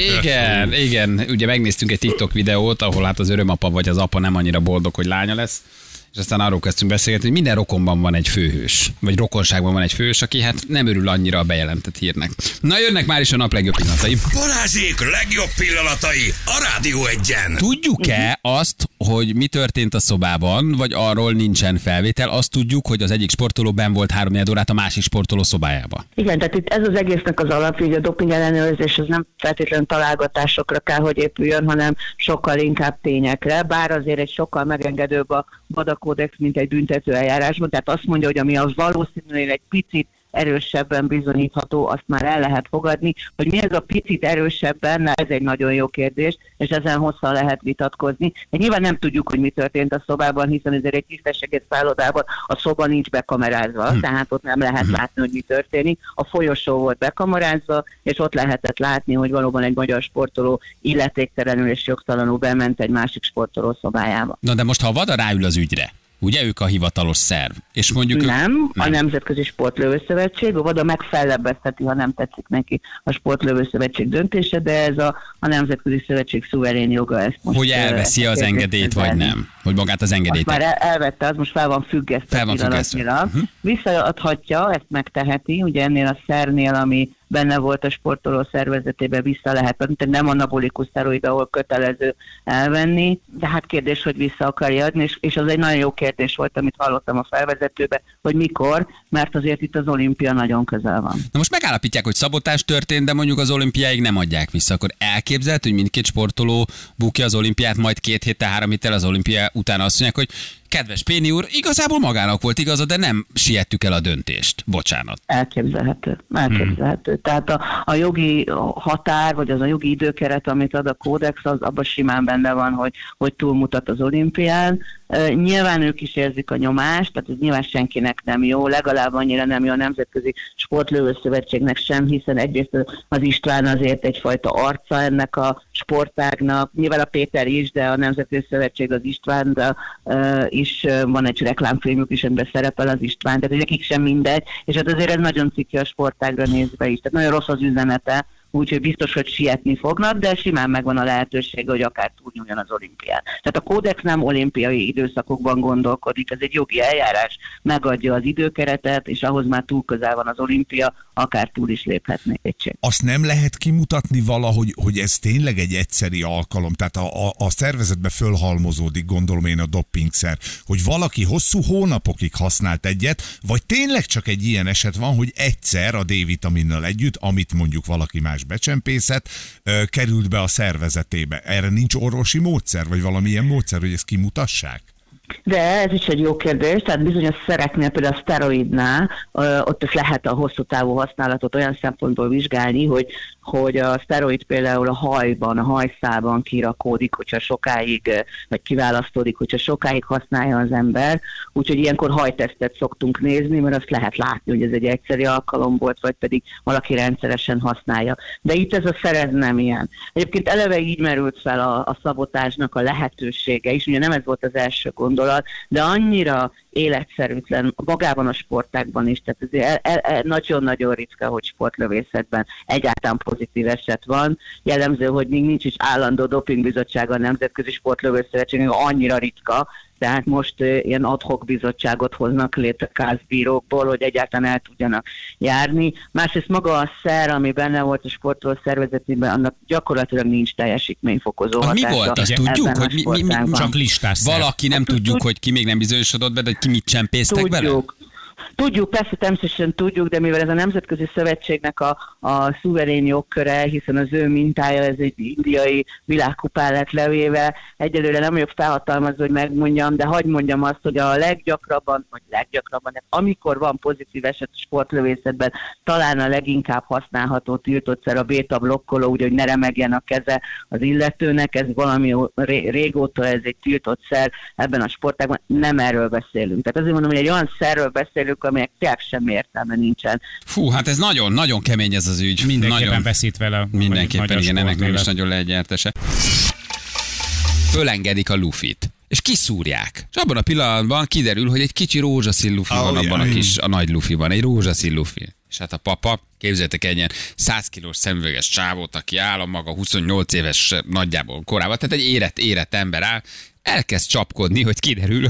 Igen. Ugye megnéztünk egy TikTok videót, ahol hát az örömapa vagy az apa nem annyira boldog, hogy lánya lesz. És aztán arról kezdtünk beszélgetni, hogy minden rokonban van egy főhős, vagy rokonságban van egy főhős, aki hát nem örül annyira a bejelentett hírnek. Na, jönnek már is a nap legjobb pillanatai. Balázsék legjobb pillanatai a Rádió Egyen. Tudjuk-e azt, hogy mi történt a szobában, vagy arról nincsen felvétel? Azt tudjuk, hogy az egyik sportoló benn volt 3 órát a másik sportoló szobájába. Igen, tehát itt ez az egésznek az alapja, hogy a doping ellenőrzés az nem feltétlenül találgatásokra kell, hogy épüljön, hanem sokkal inkább tényekre, bár azért egy sokkal megengedőbb a kódex, mint egy büntető eljárásban, tehát azt mondja, hogy ami az valószínűleg egy picit erősebben bizonyítható, azt már el lehet fogadni. Hogy mi ez a picit erősebben, ez egy nagyon jó kérdés, és ezen hosszan lehet vitatkozni. De nyilván nem tudjuk, hogy mi történt a szobában, hiszen ezért egy tisztességes szállodában a szoba nincs bekamerázva, tehát ott nem lehet látni, hogy mi történik. A folyosó volt bekamerázva, és ott lehetett látni, hogy valóban egy magyar sportoló illetéktelenül és jogtalanul bement egy másik sportoló szobájába. Na de most, ha a VADA ráül az ügyre, ugye ők a hivatalos szerv. És mondjuk nem, a Nemzetközi Sportlövőszövetség, a VADA megfellebbezteti, ha nem tetszik neki a Sportlövőszövetség döntése, de ez a Nemzetközi Szövetség szuverén joga ezt most. Hogy elveszi az engedélyt, vagy nem? Hogy magát az engedélyt. Most már elvette, az most fel van függesztve. Visszaadhatja, ezt megteheti, ugye ennél a szernél, ami benne volt a sportoló szervezetében, vissza lehet, tehát nem anabolikus szteroid, ahol kötelező elvenni, de hát kérdés, hogy vissza akarja adni, és az egy nagyon jó kérdés volt, amit hallottam a felvezetőbe, hogy mikor, mert azért itt az olimpia nagyon közel van. Na most megállapítják, hogy szabotás történt, de mondjuk az olimpiáig nem adják vissza, akkor elképzelhető, hogy mindkét sportoló bukja az olimpiát, majd 2 héttel, 3 héttel az olimpia után azt mondják, hogy kedves Péni úr, igazából magának volt igaza, de nem siettük el a döntést. Bocsánat. Elképzelhető. Tehát a jogi határ, vagy az a jogi időkeret, amit ad a kódex, az abban simán benne van, hogy túlmutat az olimpián. Nyilván ők is érzik a nyomást, tehát ez nyilván senkinek nem jó, legalább annyira nem jó a Nemzetközi Sportlövőszövetségnek sem, hiszen egyrészt az István azért egyfajta arca ennek a sportágnak, nyilván a Péter is, de a Nemzetközi Szövetség az István, de is van egy reklámfilmük is, amiben szerepel az István, tehát nekik sem mindegy, és hát azért ez nagyon cikki a sportágra nézve is, tehát nagyon rossz az üzenete, úgyhogy biztos, hogy sietni fognak, de simán megvan a lehetőség, hogy akár túlnyúljon az olimpián. Tehát a kódex nem olimpiai időszakokban gondolkodik, ez egy jogi eljárás, megadja az időkeretet, és ahhoz már túl közel van az olimpia, akár túl is léphetné egység. Azt nem lehet kimutatni valahogy, hogy ez tényleg egy egyszeri alkalom, tehát a szervezetbe fölhalmozódik, gondolom én, a dopingszer, hogy valaki hosszú hónapokig használt egyet, vagy tényleg csak egy ilyen eset van, hogy egyszer a D-vitaminnal együtt, amit mondjuk valaki más becsempészet, került be a szervezetébe. Erre nincs orvosi módszer, vagy valamilyen módszer, hogy ezt kimutassák? De ez is egy jó kérdés, tehát bizonyos szereknél, például a szteroidnál, ott is lehet a hosszú távú használatot olyan szempontból vizsgálni, hogy a szteroid például a hajban, a hajszálban kirakódik, hogyha sokáig, vagy kiválasztódik, hogyha sokáig használja az ember. Úgyhogy ilyenkor hajtesztet szoktunk nézni, mert azt lehet látni, hogy ez egy egyszeri alkalom volt, vagy pedig valaki rendszeresen használja. De itt ez a szer nem ilyen. Egyébként eleve így merült fel a szabotásnak a lehetősége is, ugye nem ez volt az első gondolat, de annyira életszerűtlen magában a sportágban is, tehát ez nagyon-nagyon ritka, hogy sportlövészetben egyáltalán pozitív eset van. Jellemző, hogy még nincs is állandó dopingbizottság a Nemzetközi Sportlövőszövetségnek, annyira ritka, tehát most ilyen ad hoc bizottságot hoznak létre kázbírókból, hogy egyáltalán el tudjanak járni. Másrészt maga a szer, ami benne volt a sportoló szervezetében, annak gyakorlatilag nincs teljesítményfokozó hatása. Mi volt? Azt tudjuk, hogy mi csak listás. Valaki nem tudjuk, hogy ki még nem bizonyosodott be, de ki mit csempésztek bele? Tudjuk, persze természetesen tudjuk, de mivel ez a Nemzetközi Szövetségnek a szuverén jogköre, hiszen az ő mintája, ez egy indiai világkupán lett levéve, egyelőre nem vagyok felhatalmazva, hogy megmondjam, de hadd mondjam azt, hogy a leggyakrabban, amikor van pozitív eset a sportlövészetben, talán a leginkább használható tiltószer a béta-blokkoló, úgyhogy ne remegjen a keze az illetőnek, ez valami régóta ez egy tiltott szer ebben a sportágban, nem erről beszélünk. Tehát azért mondom, hogy egy olyan szerről beszélünk, amelyek tényleg semmi értelme nincsen. Fú, hát ez nagyon-nagyon kemény ez az ügy. Mindenképpen veszít vele. Mindenképpen, igen, ennek nem is nagyon lehet gyártása. Fölengedik a lufit, és kiszúrják. És abban a pillanatban kiderül, hogy egy kicsi rózsaszín lufi van abban a nagy lufiban. Egy rózsaszín lufi. És hát a papa, képzeljétek egy ilyen 100 kilós szemüveges csávót, aki áll maga 28 éves nagyjából korában, tehát egy érett ember áll, elkezd csapkodni, hogy kiderül,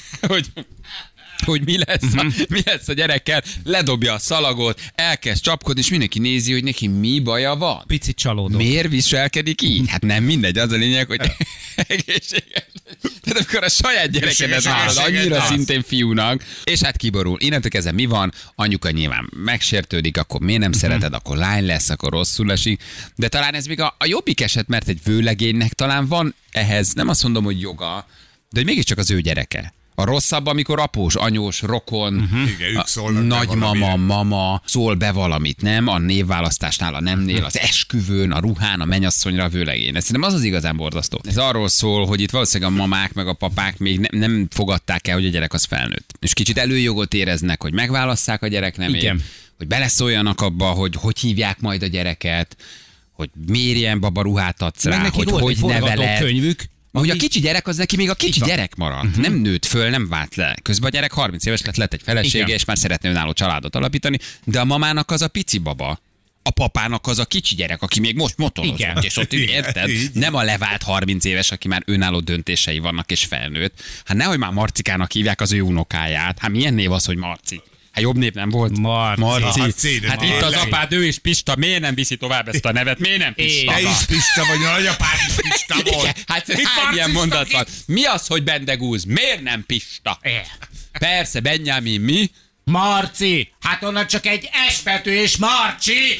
hogy mi lesz a gyerekkel, ledobja a szalagot, elkezd csapkodni, és mindenki nézi, hogy neki mi baja van. Picit csalódó. Miért viselkedik így? Hát nem mindegy, az a lényeg, hogy egészséges. Tehát amikor a saját gyerekedet hallod annyira szintén fiúnak, és hát kiborul. Innentől kezdve mi van? Anyuka nyilván megsértődik, akkor miért nem szereted, akkor lány lesz, akkor rosszul esik. De talán ez még a jobbik eset, mert egy vőlegénynek talán van ehhez, nem azt mondom, hogy joga, de hogy mégiscsak az ő gyereke. A rosszabb, amikor após, anyós, rokon, nagymama, mama szól be valamit, nem? A névválasztásnál, a nemnél, az esküvőn, a ruhán, a mennyasszonyra, a vőlegén. Ez szerintem az igazán borzasztó. Ez arról szól, hogy itt valószínűleg a mamák meg a papák még nem fogadták el, hogy a gyerek az felnőtt. És kicsit előjogot éreznek, hogy megválasszák a gyerek nemét, hogy beleszóljanak abba, hogy hívják majd a gyereket, hogy miért ilyen babaruhát adsz rá, hogy neveled. Könyvük. Hogy a kicsi gyerek az neki még a kicsi gyerek maradt. Nem nőtt föl, nem vált le. Közben a gyerek 30 éves lett egy felesége, és már szeretne önálló családot alapítani, de a mamának az a pici baba. A papának az a kicsi gyerek, aki még most motorozott, és ott érted? Nem a levált 30 éves, aki már önálló döntései vannak és felnőtt. Hát nehogy már Marcikának hívják az ő unokáját. Hát milyen név az, hogy Marci? Hát jobb név nem volt. Marci. Hát itt az apád, ő is Pista. Miért nem viszi tovább ezt a nevet? Miért nem Pista? Te is Pista vagy, a nagyapád is Pista volt. Hát hány ilyen mondat van? Mi az, hogy bendegúz? Miért nem Pista? Persze, Benjamin, mi? Marci! Hát onnan csak egy S betű és Marci!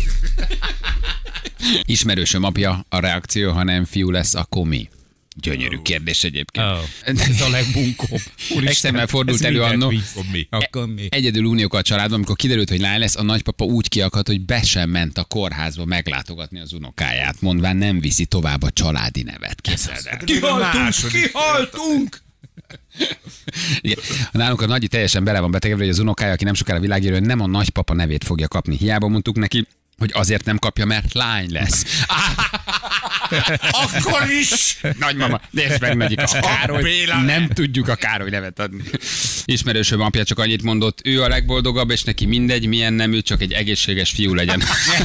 Ismerősöm apja a reakció, ha nem fiú lesz, akkor mi? Gyönyörű kérdés egyébként. Ez a legbunkóbb. Externel fordult elő annó. Egyedül uniókkal a családban, amikor kiderült, hogy lány lesz, a nagypapa úgy kiakadt, hogy be sem ment a kórházba meglátogatni az unokáját, mondván nem viszi tovább a családi nevet. Képzeld el. Kihaltunk! Igen. Nálunk a nagyi teljesen bele van betegedve, hogy az unokája, aki nem sokára világéről, nem a nagypapa nevét fogja kapni. Hiába mondtuk neki, hogy azért nem kapja, mert lány lesz. Akkor is! Nagymama, nézd meg, nagyik a Károly. Nem tudjuk a Károly nevet adni. Ismerősöm apja csak annyit mondott, ő a legboldogabb, és neki mindegy, milyen nemű, csak egy egészséges fiú legyen.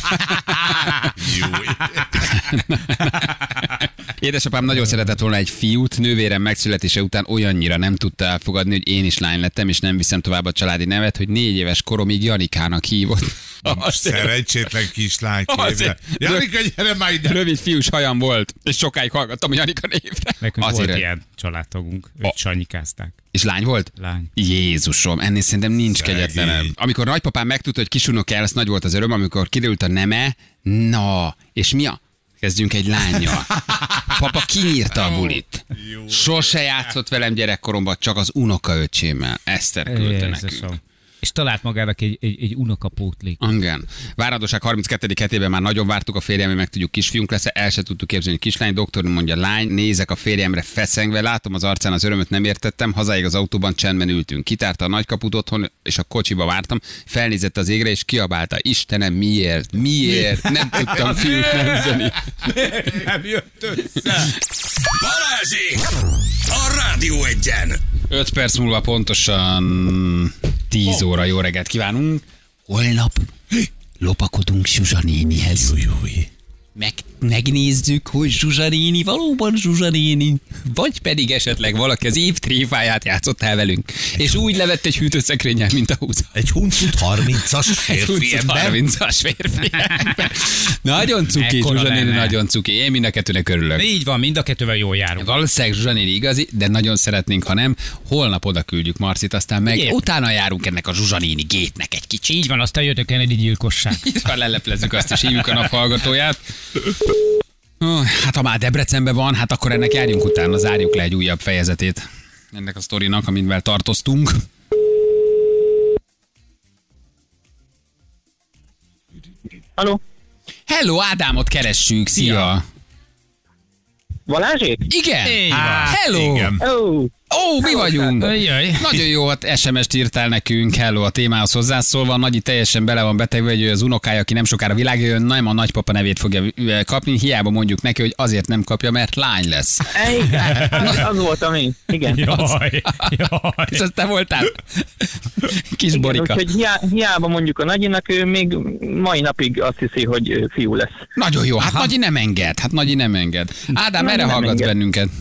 Édesapám nagyon szeretett volna egy fiút, nővérem megszületése után olyannyira nem tudta elfogadni, hogy én is lány lettem, és nem viszem tovább a családi nevet, hogy 4 éves koromig Janikának hívott. Szerencsétlen kislány képre. Janika, gyere már ide! Rövid fiús hajam volt, és sokáig hallgattam a Janika névre. Nekünk volt ilyen családtagunk, őt sanyikázták. És lány volt? Lány. Jézusom, ennél szerintem nincs kegyetlenebb. Amikor nagypapám megtudta, hogy kisunokja lesz, nagy volt az öröm, amikor kiderült a neme, és mi a? Kezdjünk egy lánnyal. Papa kinyírta a bulit. Sose játszott velem gyerekkoromban, csak az unokaöcsémmel. Eszter küldte nekünk. És talált magának egy unokapótlik. Igen. Várandóság 32. hetében már nagyon vártuk a férjem, hogy meg tudjuk, kisfiunk lesz, el se tudtuk képzelni, kislány. Doktor mondja, lány, nézek a férjemre feszengve, látom az arcán az örömöt, nem értettem, hazáig az autóban csendben ültünk. Kitárta a nagykaput otthon, és a kocsiba vártam, felnézett az égre, és kiabálta, Istenem, miért? Nem tudtam fiút nemzeni. Nem jött össze. Balázsék! A Rádió Egyen! 5 perc múlva pontosan 10 óra. Jó reggelt kívánunk. Holnap lopakodunk Zsuzsa nénihez. Megnézzük, hogy Zsuzsa néni valóban Zsuzsa néni, vagy pedig esetleg valaki az év tréfáját játszott el velünk, és úgy levett egy hűtőszekrényen, mint a húza. Egy huncut 30-as férfi ember. 30-as férfi ember. Nagyon cuki, Zsuzsa néni, nagyon cuki. Én mind a kettőnek örülök. Így van, mind a kettővel jól járunk. Valószínűleg Zsuzsa néni igazi, de nagyon szeretnénk, ha nem. Holnap oda küldjük Marcit, aztán meg utána járunk ennek a Zsuzsa néni gétnek egy kicsit. Így van, aztán jött a Kennedy gyilkosság. Leleplezzük azt, és hívjuk a naphallgatóját. Hát ha már Debrecenben van, hát akkor ennek járjunk utána, zárjuk le egy újabb fejezetét ennek a sztorinak, amivel tartoztunk. Halló? Hello, Ádámot keressük, szia! Balázsék? Igen! Hello! Igen. Mi vagyunk? Nagyon jó, hát SMS-t írtál nekünk, hello, a témához hozzászólva. Nagyi teljesen bele van betegve, hogy az unokája, aki nem sokára világra jön, nem a nagypapa nevét fogja kapni, hiába mondjuk neki, hogy azért nem kapja, mert lány lesz. Az voltam én, igen. Jaj. És az te voltál? Kis Borika. Úgyhogy hiába mondjuk a Nagyinak, ő még mai napig azt hiszi, hogy fiú lesz. Nagyon jó, hát Nagyi nem enged. Ádám, merre hallgatsz bennünket?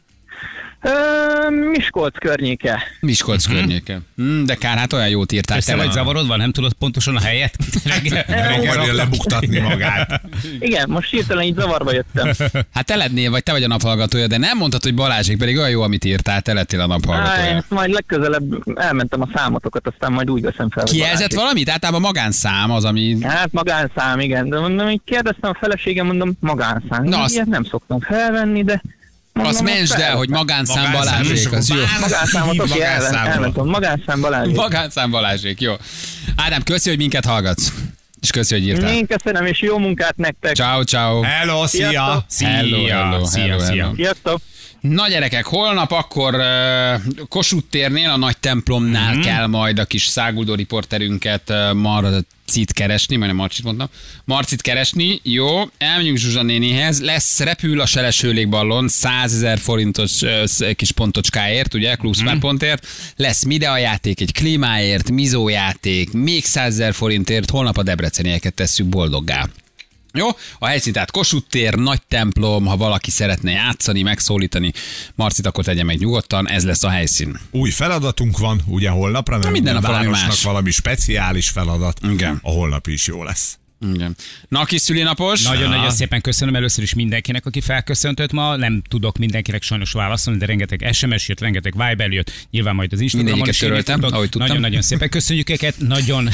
Miskolc környéke. Környéke. De kár, hát olyan jót írtál. Te vagy zavarod van, nem tudod pontosan a helyet? Reggel lebuktatni magát. Igen, most hirtelen így zavarba jöttem. Hát te lennél, vagy te vagy a naphallgatója, de nem mondtad, hogy Balázsék, pedig olyan jó, amit írtál, te lettél a naphallgatója. Majd legközelebb elmentem a számotokat, aztán majd úgy veszem fel. Kijelzett valamit? Általában magánszám az, ami... Hát magánszám, igen. De mondom, így kérdeztem a feleségem, mondom, magánszám. Na, ilyet nem szoktam felvenni, de... Azt mentsd el, hogy magánszám Balázsék, az jó. Magánszámot, oké, elmentem. Magánszám Balázsék. Magánszám Balázsék, jó. Ádám, köszi, hogy minket hallgatsz. És köszi, hogy írtál. Én köszönöm, és jó munkát nektek. Ciao. Hello, szia. Hello. Sziasztok. Na gyerekek, holnap akkor Kossuth térnél, a nagy templomnál kell majd a kis száguldó riporterünket Marcit keresni, majdnem Marcit mondtam. Marcit keresni, jó, elmegyünk Zsuzsa nénihez, repül a seleső légballon 100 000 forintos kis pontocskáért, ugye, Kluszmár-pontért, lesz videójáték, egy klímáért, mizójáték, még 100 000 forintért, holnap a debrecenieket tesszük boldoggá. Jó, a helyszín tehát Kossuth tér, nagy templom, ha valaki szeretne játszani, megszólítani Marcit, akkor tegye meg nyugodtan, ez lesz a helyszín. Új feladatunk van, ugye holnapra, mert minden a valami városnak más. valami speciális feladat. Igen. A holnap is jó lesz. Igen. Na, kis szülinapos. Nagyon szépen köszönöm először is mindenkinek, aki felköszöntött ma. Nem tudok mindenkinek sajnos válaszolni, de rengeteg SMS jött, rengeteg Viber jött, nyilván majd az Instagramon is töröltem, ahogy tudtam. Nagyon-nagyon szépen köszönjük őket, nagyon...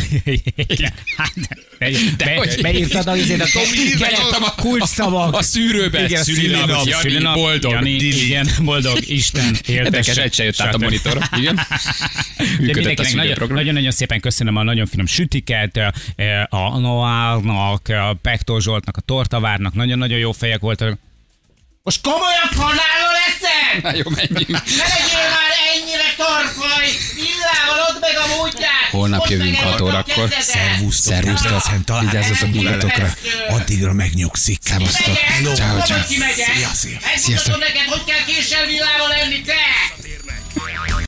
Beírtad a kulcsszavak. A szűrőbe. Szülinap, boldog. Jani, igen, boldog, Isten érdekes, egy se jött át a monitor. Igen. Nagyon-nagyon szépen köszönöm a nagyon finom sütiket, a Noárnak, a Pektor Zsoltnak, a Tortavárnak, nagyon-nagyon jó fejek voltak. Most komolyan kanáló leszel? Na jó, menjünk. Ne legyél már ennyire torkoly! Villával odd meg a múltját! Holnap jövünk 6 órakor. Szervusztok. Vigyázzatok magatokra. Addigra megnyugszik. Szevasztok. Ciao. Szia. Megmutatom neked, hogy kell késsel villával enni, te!